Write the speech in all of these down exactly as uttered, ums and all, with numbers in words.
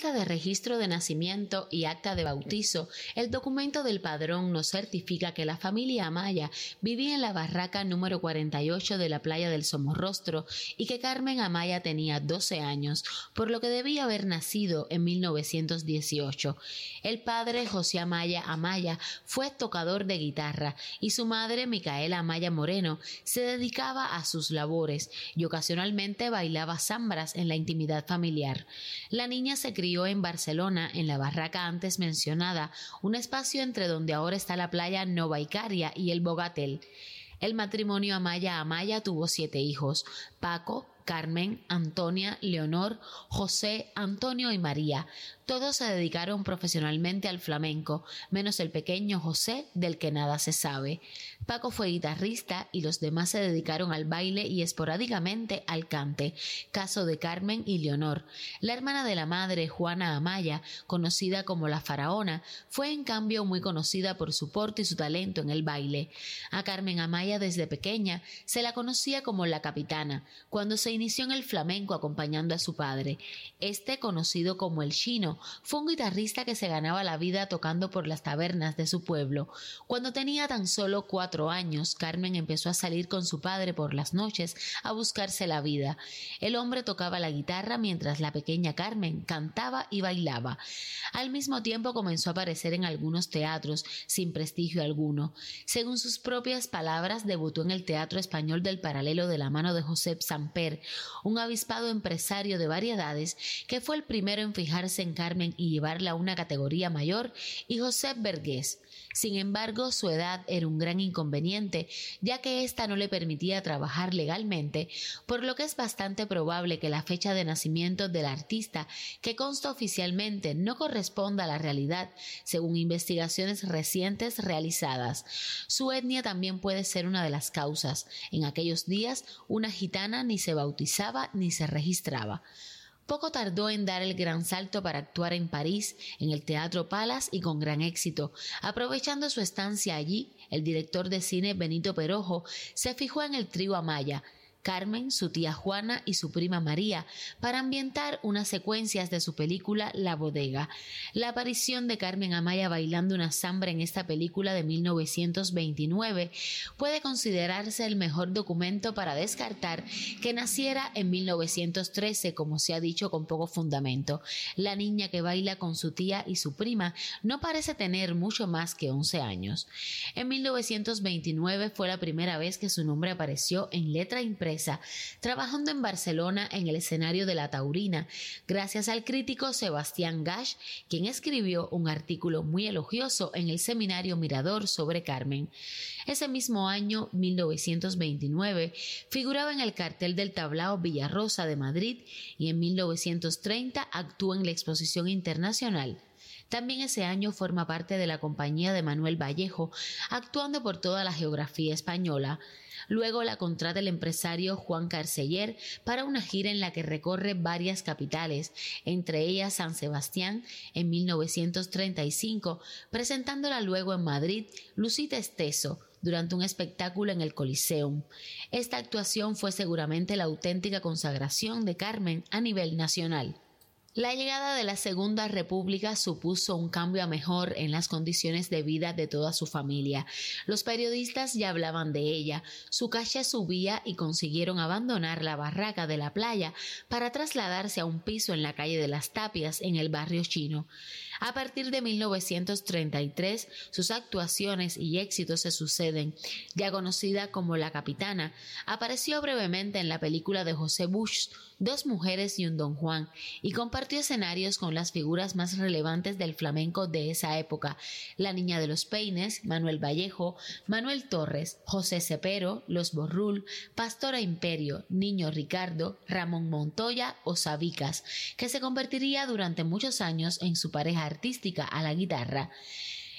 falta de registro de nacimiento y acta de bautizo, el documento del padrón nos certifica que la familia Amaya vivía en la barraca número cuarenta y ocho de la playa del Somorrostro y que Carmen Amaya tenía doce años, por lo que debía haber nacido en mil novecientos dieciocho. El padre, José Amaya Amaya, fue tocador de guitarra y su madre, Micaela Amaya Moreno, se dedicaba a sus labores y ocasionalmente bailaba zambras en la intimidad familiar. La niña se crió en Barcelona, en la barraca antes mencionada, un espacio entre donde ahora está la playa Nova Icaria y el Bogatel. El matrimonio Amaya Amaya tuvo siete hijos: Paco, Carmen, Antonia, Leonor, José, Antonio y María. Todos se dedicaron profesionalmente al flamenco, menos el pequeño José, del que nada se sabe. Paco fue guitarrista y los demás se dedicaron al baile y esporádicamente al cante, caso de Carmen y Leonor. La hermana de la madre, Juana Amaya, conocida como la Faraona, fue en cambio muy conocida por su porte y su talento en el baile. A Carmen Amaya desde pequeña se la conocía como la Capitana, cuando se inició en el flamenco acompañando a su padre. Este, conocido como el Chino, fue un guitarrista que se ganaba la vida tocando por las tabernas de su pueblo. Cuando tenía tan solo cuatro años, Carmen empezó a salir con su padre por las noches a buscarse la vida. El hombre tocaba la guitarra mientras la pequeña Carmen cantaba y bailaba. Al mismo tiempo comenzó a aparecer en algunos teatros, sin prestigio alguno. Según sus propias palabras, debutó en el Teatro Español del Paralelo de la mano de Josep Samper, un avispado empresario de variedades que fue el primero en fijarse en Carmen y llevarla a una categoría mayor, y Josep Vergés. Sin embargo, su edad era un gran inconveniente, ya que ésta no le permitía trabajar legalmente, por lo que es bastante probable que la fecha de nacimiento del artista, que consta oficialmente, no corresponda a la realidad, según investigaciones recientes realizadas. Su etnia también puede ser una de las causas. En aquellos días, una gitana ni se bautizaba ni se registraba. Poco tardó en dar el gran salto para actuar en París, en el Teatro Palace, y con gran éxito. Aprovechando su estancia allí, el director de cine Benito Perojo se fijó en el trío Amaya, Carmen, su tía Juana y su prima María, para ambientar unas secuencias de su película La Bodega. La aparición de Carmen Amaya bailando una zambra en esta película de mil novecientos veintinueve puede considerarse el mejor documento para descartar que naciera en mil novecientos trece, como se ha dicho con poco fundamento. La niña que baila con su tía y su prima no parece tener mucho más que once años. En mil novecientos veintinueve fue la primera vez que su nombre apareció en letra impresa, trabajando en Barcelona en el escenario de La Taurina, gracias al crítico Sebastián Gasch, quien escribió un artículo muy elogioso en el Semanario Mirador sobre Carmen. Ese mismo año, mil novecientos veintinueve, figuraba en el cartel del Tablao Villarrosa de Madrid y en mil novecientos treinta actuó en la Exposición Internacional. También ese año forma parte de la compañía de Manuel Vallejo, actuando por toda la geografía española. Luego la contrata el empresario Juan Carceller para una gira en la que recorre varias capitales, entre ellas San Sebastián en mil novecientos treinta y cinco, presentándola luego en Madrid Lucita Esteso durante un espectáculo en el Coliseum. Esta actuación fue seguramente la auténtica consagración de Carmen a nivel nacional. La llegada de la Segunda República supuso un cambio a mejor en las condiciones de vida de toda su familia. Los periodistas ya hablaban de ella, su caché subía y consiguieron abandonar la barraca de la playa para trasladarse a un piso en la calle de las Tapias, en el barrio chino. A partir de mil novecientos treinta y tres, sus actuaciones y éxitos se suceden. Ya conocida como La Capitana, apareció brevemente en la película de José Bush, Dos mujeres y un Don Juan, y compartió escenarios con las figuras más relevantes del flamenco de esa época: La Niña de los Peines, Manuel Vallejo, Manuel Torres, José Cepero, Los Borrul, Pastora Imperio, Niño Ricardo, Ramón Montoya o Sabicas, que se convertiría durante muchos años en su pareja artística a la guitarra.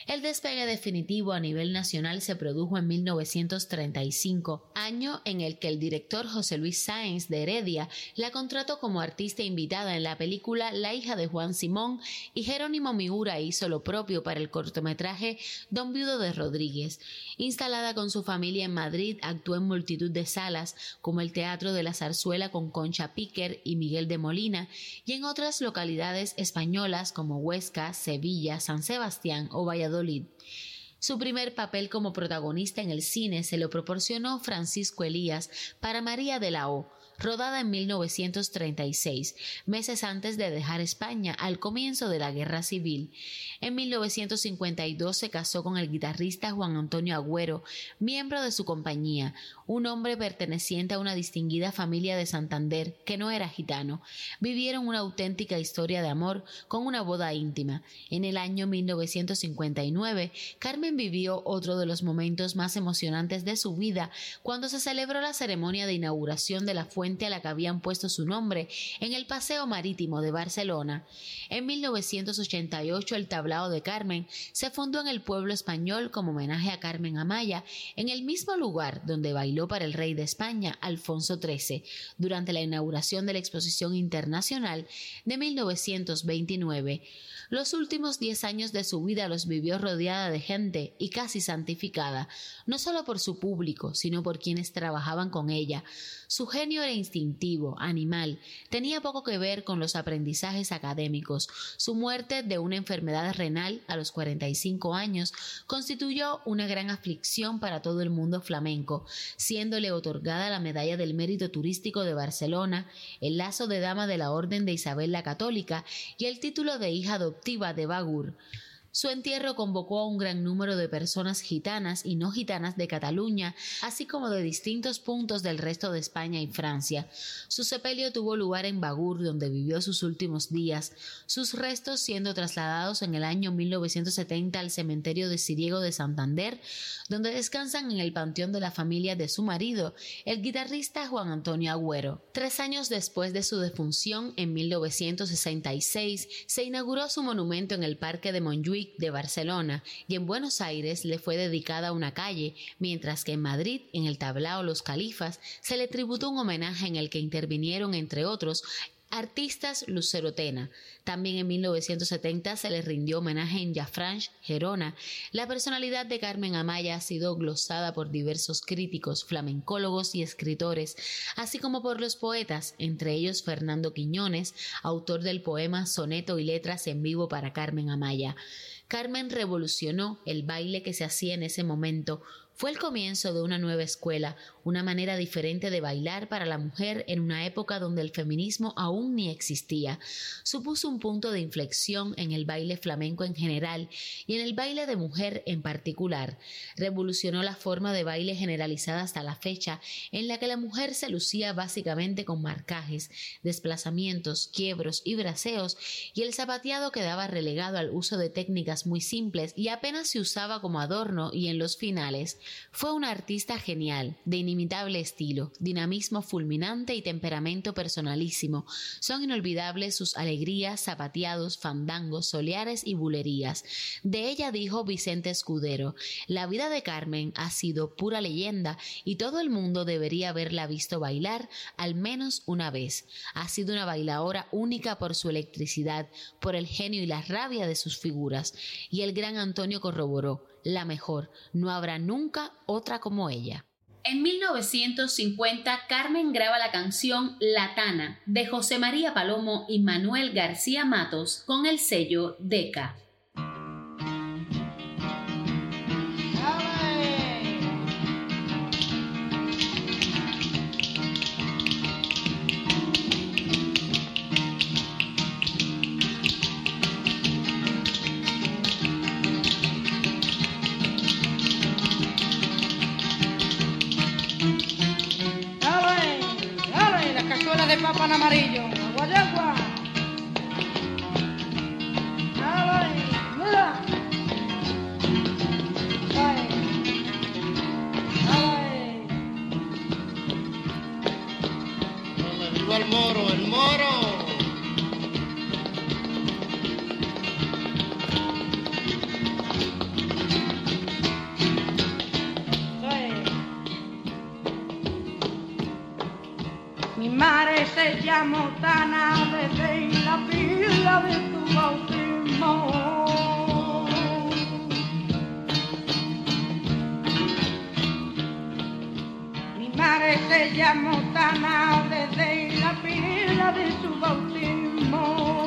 El despegue definitivo a nivel nacional se produjo en mil novecientos treinta y cinco, año en el que el director José Luis Sáenz de Heredia la contrató como artista invitada en la película La hija de Juan Simón, y Jerónimo Miura hizo lo propio para el cortometraje Don Viudo de Rodríguez. Instalada con su familia en Madrid, actuó en multitud de salas, como el Teatro de la Zarzuela con Concha Piquer y Miguel de Molina, y en otras localidades españolas como Huesca, Sevilla, San Sebastián o Valladolid. Su primer papel como protagonista en el cine se lo proporcionó Francisco Elías para María de la O, rodada en mil novecientos treinta y seis, meses antes de dejar España al comienzo de la Guerra Civil. En mil novecientos cincuenta y dos se casó con el guitarrista Juan Antonio Agüero, miembro de su compañía, un hombre perteneciente a una distinguida familia de Santander que no era gitano. Vivieron una auténtica historia de amor con una boda íntima. En el año mil novecientos cincuenta y nueve, Carmen vivió otro de los momentos más emocionantes de su vida cuando se celebró la ceremonia de inauguración de la fuente a la que habían puesto su nombre en el Paseo Marítimo de Barcelona. En mil novecientos ochenta y ocho, el Tablao de Carmen se fundó en el pueblo español como homenaje a Carmen Amaya, en el mismo lugar donde bailó para el rey de España, Alfonso trece, durante la inauguración de la Exposición Internacional de mil novecientos veintinueve. Los últimos diez años de su vida los vivió rodeada de gente y casi santificada, no solo por su público, sino por quienes trabajaban con ella. Su genio era instintivo, animal, tenía poco que ver con los aprendizajes académicos. Su muerte de una enfermedad renal a los cuarenta y cinco años constituyó una gran aflicción para todo el mundo flamenco, siéndole otorgada la Medalla del Mérito Turístico de Barcelona, el lazo de Dama de la Orden de Isabel la Católica y el título de hija adoptiva de Bagur. Su entierro convocó a un gran número de personas gitanas y no gitanas de Cataluña, así como de distintos puntos del resto de España y Francia. Su sepelio tuvo lugar en Bagur, donde vivió sus últimos días, sus restos siendo trasladados en el año mil novecientos setenta al cementerio de Siriego de Santander, donde descansan en el panteón de la familia de su marido, el guitarrista Juan Antonio Agüero. Tres años después de su defunción, en mil novecientos sesenta y seis, se inauguró su monumento en el Parque de Montjuïc de Barcelona, y en Buenos Aires le fue dedicada una calle, mientras que en Madrid, en el Tablao Los Califas, se le tributó un homenaje en el que intervinieron, entre otros, artistas Lucero Tena. También en mil novecientos setenta se le rindió homenaje en Llafranche, Gerona. La personalidad de Carmen Amaya ha sido glosada por diversos críticos, flamencólogos y escritores, así como por los poetas, entre ellos Fernando Quiñones, autor del poema Soneto y letras en vivo para Carmen Amaya. Carmen revolucionó el baile que se hacía en ese momento. Fue el comienzo de una nueva escuela, una manera diferente de bailar para la mujer en una época donde el feminismo aún ni existía. Supuso un punto de inflexión en el baile flamenco en general y en el baile de mujer en particular. Revolucionó la forma de baile generalizada hasta la fecha, en la que la mujer se lucía básicamente con marcajes, desplazamientos, quiebros y braceos, y el zapateado quedaba relegado al uso de técnicas muy simples y apenas se usaba como adorno y en los finales. Fue una artista genial, de inimitable estilo, dinamismo fulminante y temperamento personalísimo. Son inolvidables sus alegrías, zapateados, fandangos, soleares y bulerías. De ella dijo Vicente Escudero: la vida de Carmen ha sido pura leyenda y todo el mundo debería haberla visto bailar al menos una vez. Ha sido una bailadora única por su electricidad, por el genio y la rabia de sus figuras. Y el gran Antonio corroboró: la mejor, no habrá nunca otra como ella. En mil novecientos cincuenta, Carmen graba la canción La Tana, de José María Palomo y Manuel García Matos, con el sello Decca. De papa en amarillo, agua de agua. ¡Ay, mira! ¡Ay! ¡Ay! ¡Viva el moro, el moro! llamo Tana desde la pila de tu bautismo. Mi madre se llamó Tana desde la pila de su bautismo.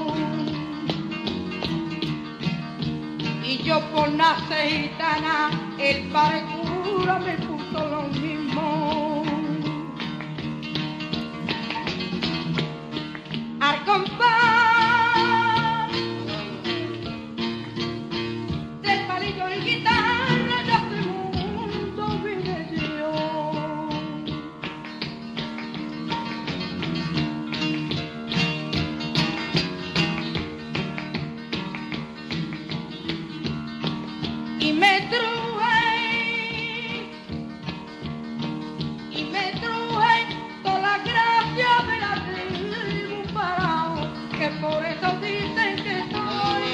Y yo por nacer gitana, el padre cura me puso lo mismo. Al compás del palillo y guitarra de este mundo vine yo. Y me truje, y me truje toda la gracia de la tribu parao, que por eso dicen que soy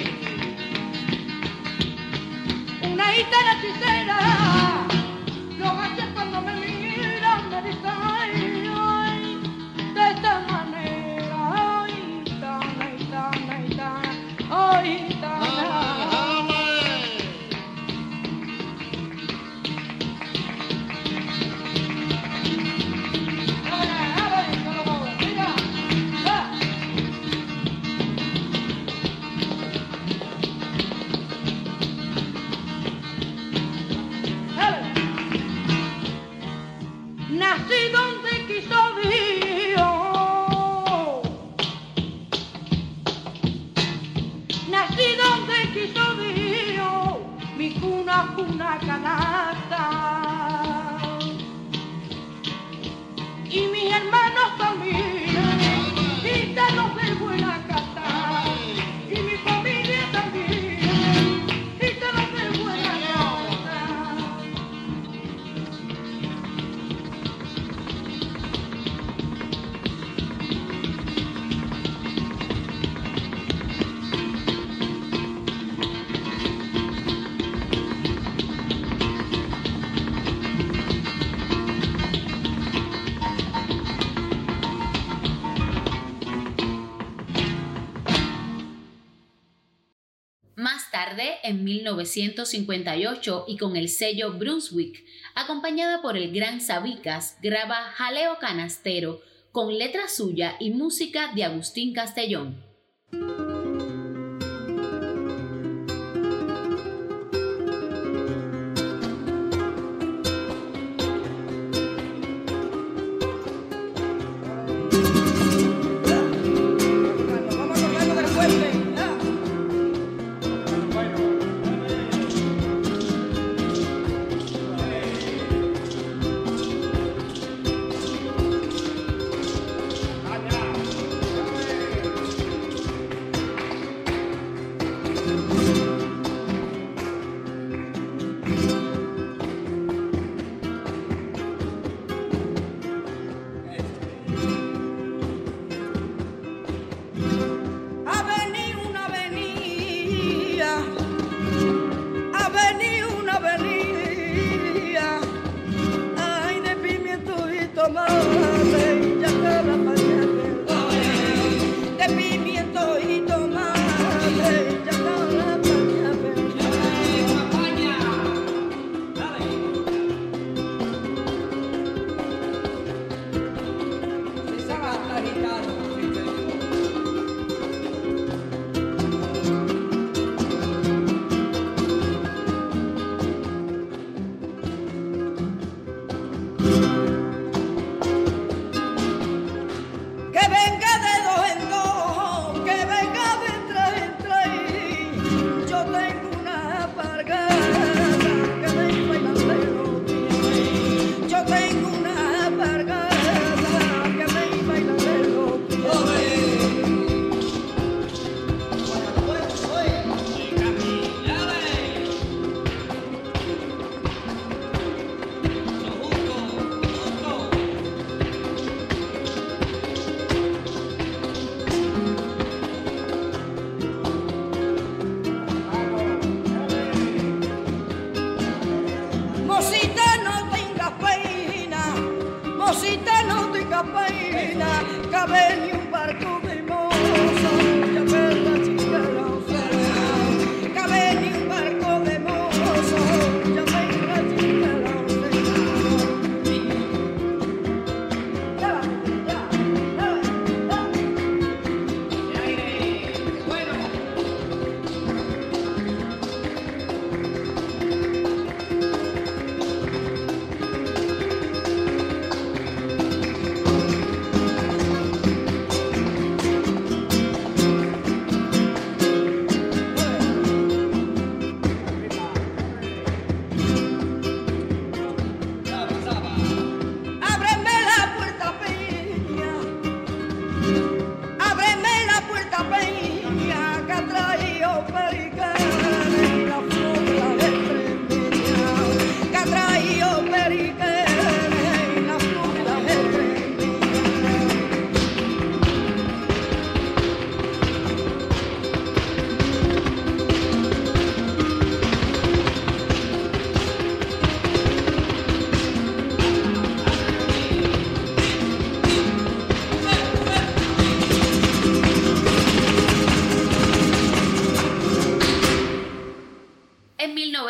una gitana hechicera. Los gachos cuando me miran me dicen ay, ay, de esta manera, ay, gitana, gitana, gitana, ay, gitana. Nací donde quiso Dios, nací donde quiso Dios, mi cuna fue una canasta, y mis hermanos también, gitanos de buena casta, y mi familia también, gitanos de buena casta. Más tarde, en mil novecientos cincuenta y ocho, y con el sello Brunswick, acompañada por el gran Sabicas, graba Jaleo Canastero, con letra suya y música de Agustín Castellón.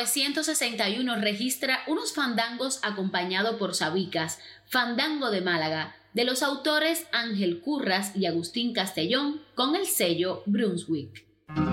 novecientos sesenta y uno registra unos fandangos acompañado por sabicas, Fandango de Málaga, de los autores Ángel Curras y Agustín Castellón, con el sello Brunswick.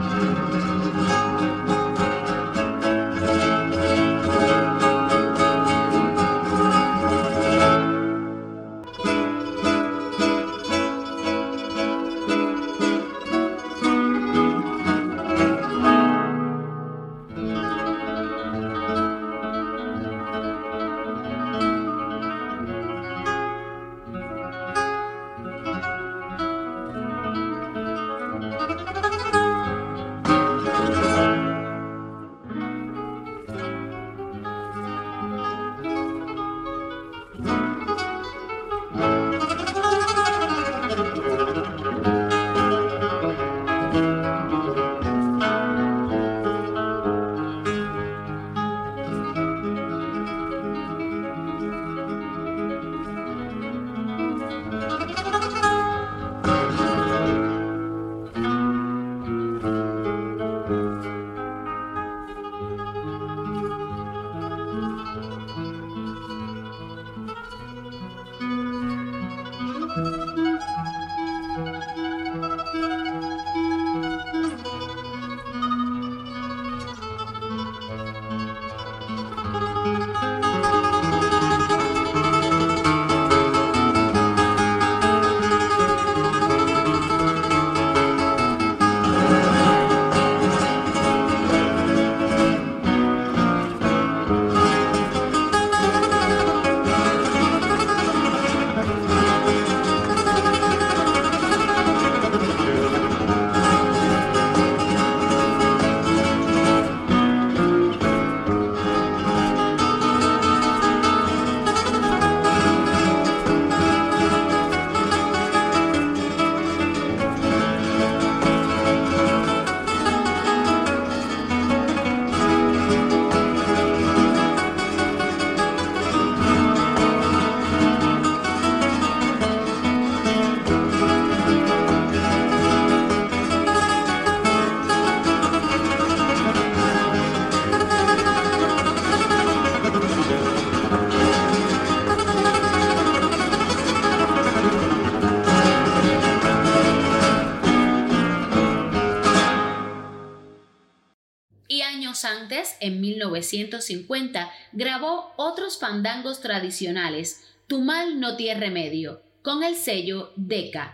Antes, en mil novecientos cincuenta, grabó otros fandangos tradicionales, Tu mal no tiene remedio, con el sello Decca.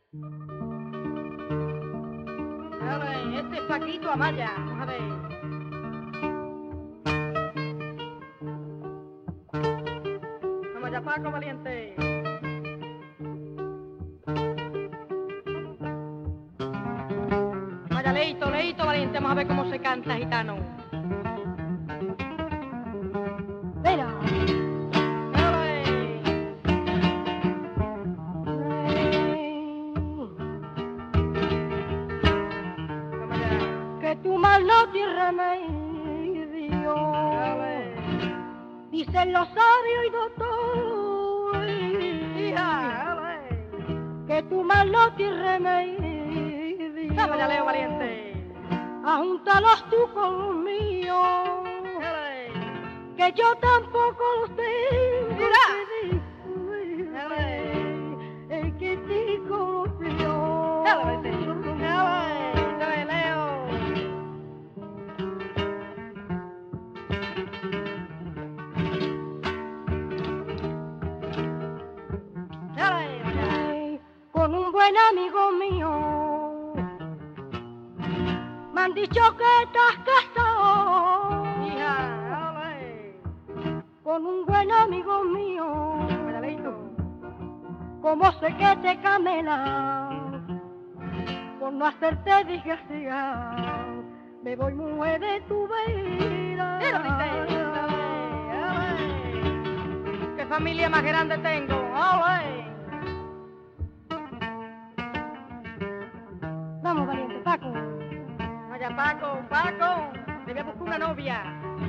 A ver, este es Paquito Amaya, vamos a ver. Amaya Paco Valiente. Amaya Leito, Leito Valiente, vamos a ver cómo se canta, gitano. Mira. Que tu mal no tiene remedio, dicen los sabios y doctores, que tu mal no tiene remedio. Vaya, Leo Valiente. Ajúntalos tú con los míos, que yo tampoco los tengo. Mira, el que te conoció. Con un buen amigo mío me han dicho que estás casado, hija. Con un buen amigo mío, como sé que te camela, por no hacerte desgracia, me voy mujer de tu vida. Qué familia más grande tengo. ¡Ole! Vamos, Valiente, Paco. Vaya, Paco, Paco, le voy a buscar una novia.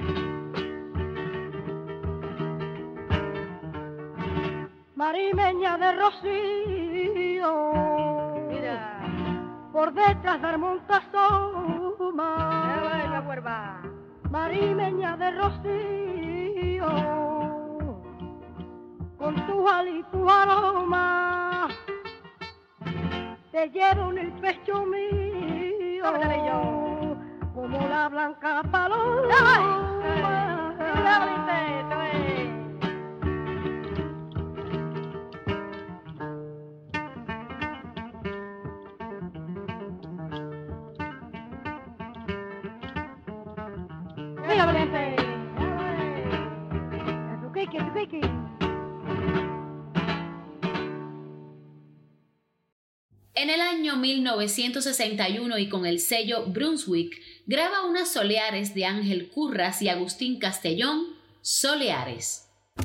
Marimeña de Rocío, mira, por detrás del Montezuma, la huerva. Marimeña de rocío, con tu al y tu aroma, te llevo en el pecho mío, como la blanca paloma. En el año mil novecientos sesenta y uno y con el sello Brunswick, graba unas soleares de Ángel Curras y Agustín Castellón, Soleares.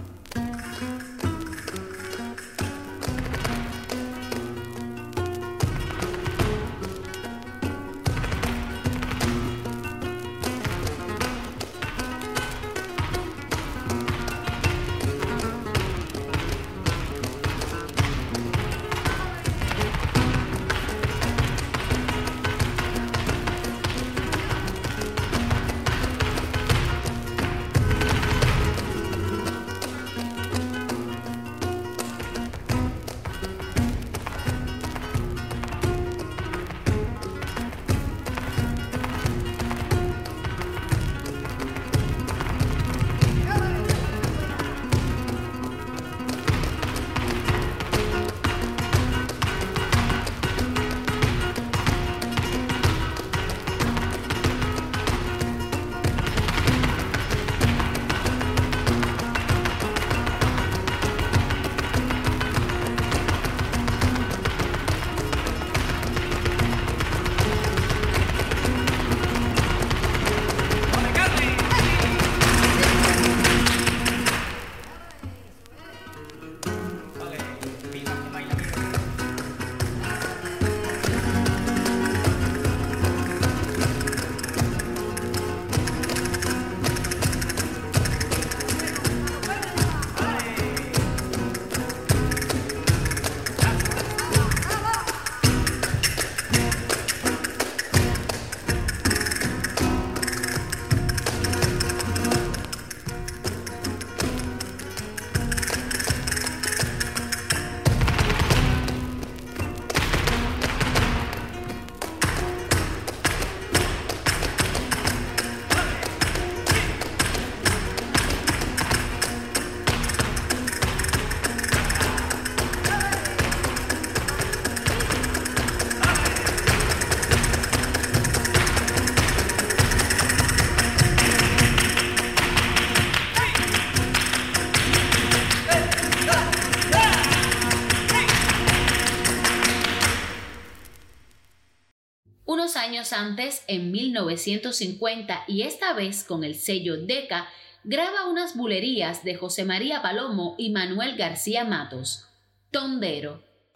Años antes, en mil novecientos cincuenta, y esta vez con el sello Decca, graba unas bulerías de José María Palomo y Manuel García Matos, Tondero.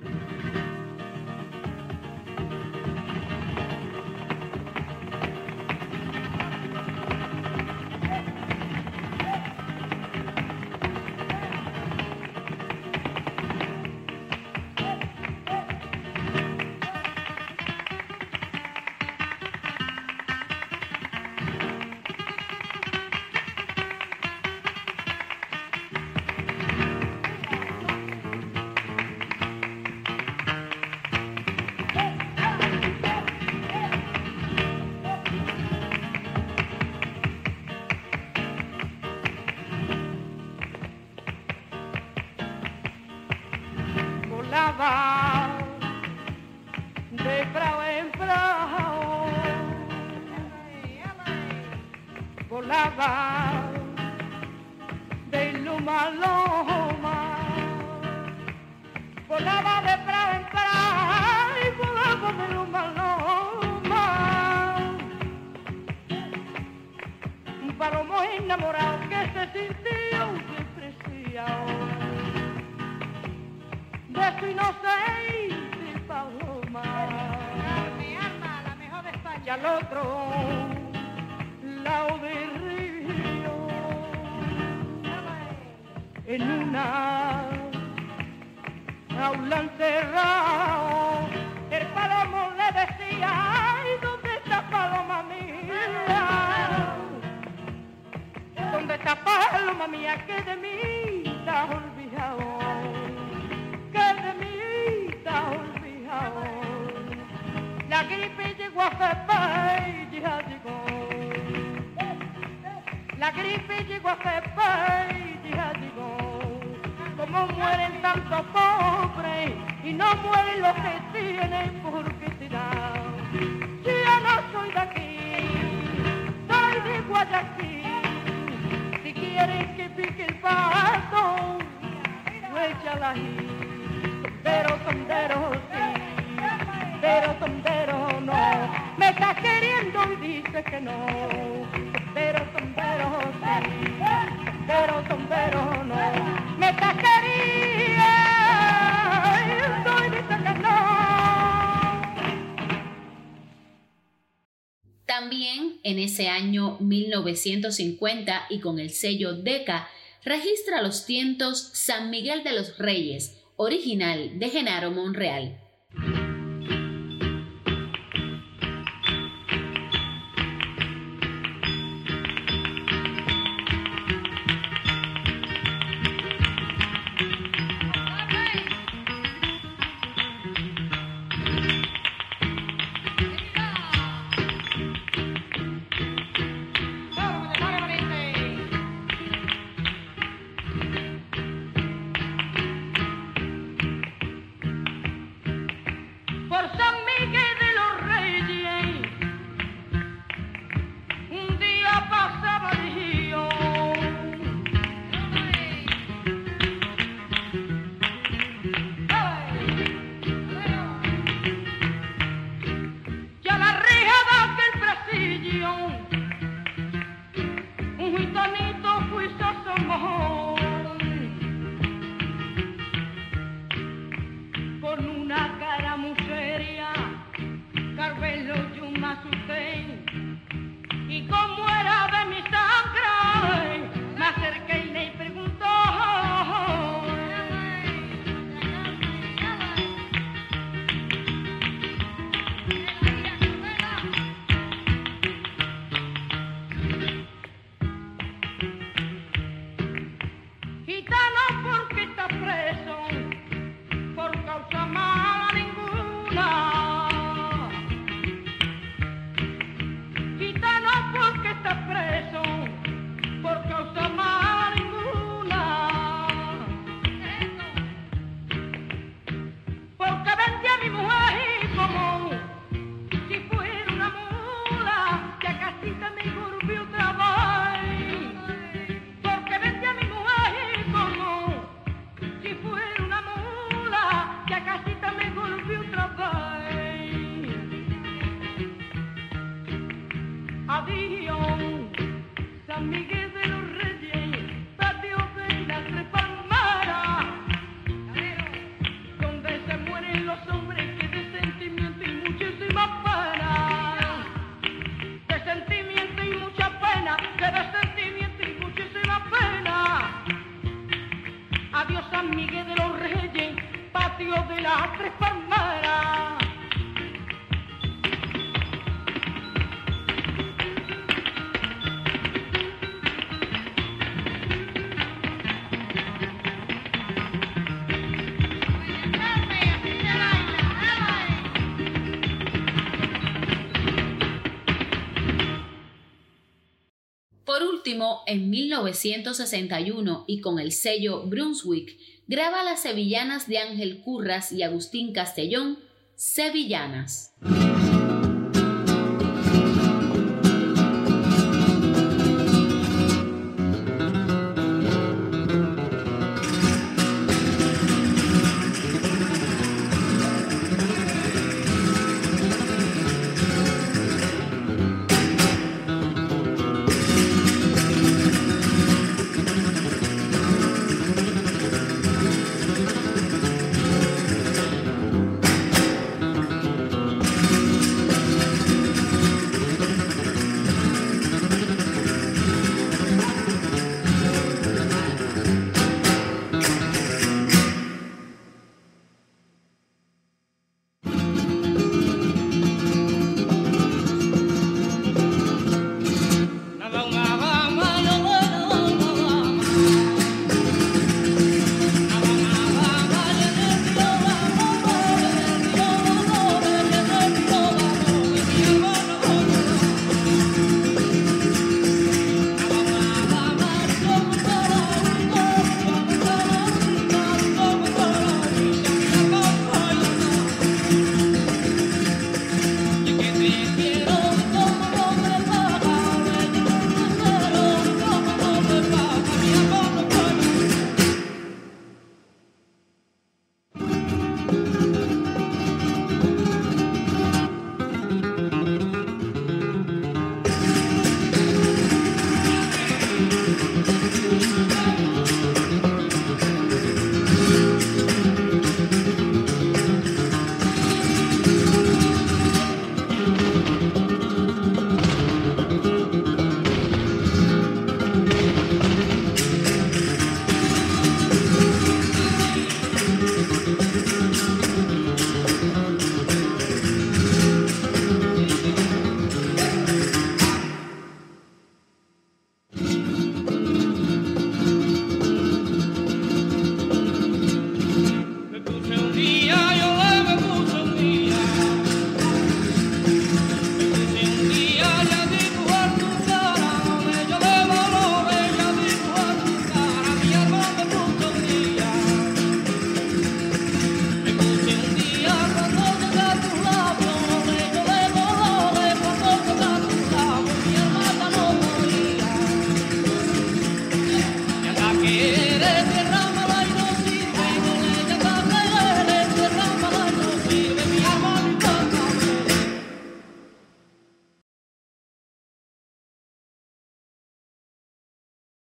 De prao en prao, volaba de loma a loma, volaba de prao en prao y volaba de loma a loma. Un palomo enamorado que se sintió despreciado de su inocente paloma. Mi alma, la mejor de España. Y al otro lado del río, en una jaula encerrado, el palomo le decía: ay, ¿dónde está paloma mía? que de mí estás olvidado, que de mí estás olvidado. La gripe llegó a Fepa y ya llegó. La gripe llegó a Fepa y ya llegó. Como mueren tantos pobres y no mueren los que tienen porque te dan. Yo no soy de aquí, soy de Guayaquil. Si quieres que pique el pato, échala ahí. Sondero, sondero, sí, pero sondero no. Me estás queriendo y dices que no. Sondero, sondero, sí, pero sondero no. Me estás queriendo y dices que no. También en ese año mil novecientos cincuenta y con el sello Decca registra los tientos San Miguel de los Reyes, original de Genaro Monreal. En mil novecientos sesenta y uno y con el sello Brunswick graba las sevillanas de Ángel Curras y Agustín Castellón, Sevillanas.